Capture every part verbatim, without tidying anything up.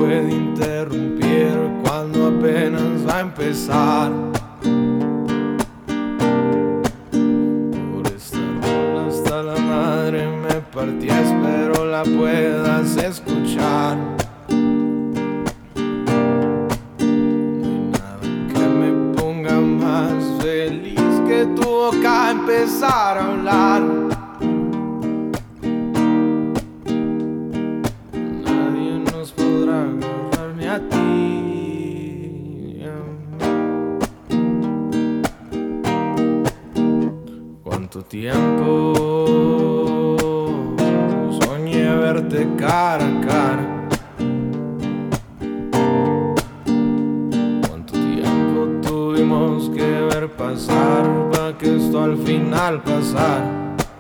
puede interrumpir cuando apenas va a empezar. Por esta rola hasta la madre me partí, espero la puedas escuchar. No hay nada que me ponga más feliz que tu boca empezar a hablar. A ti, cuánto tiempo soñé verte cara a cara, cuánto tiempo tuvimos que ver pasar para que esto al final pasara.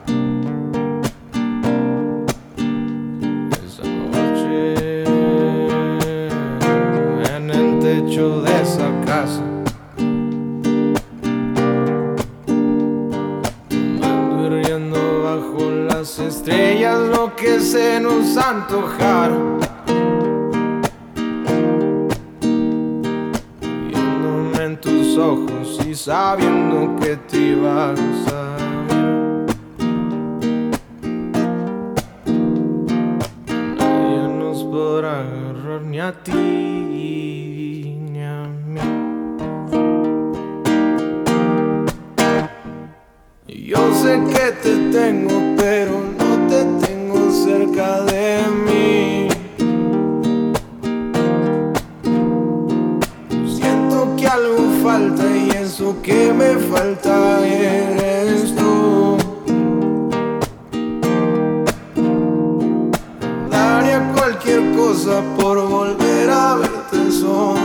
De esa casa, tomando y riendo bajo las estrellas lo que se nos antojara, viéndome en tus ojos y sabiendo que te ibas a ir. Nadie nos podrá agarrar ni a ti. Yo sé que te tengo, pero no te tengo cerca de mí. Siento que algo falta y eso que me falta eres tú. Daría cualquier cosa por volver a verte sonreír.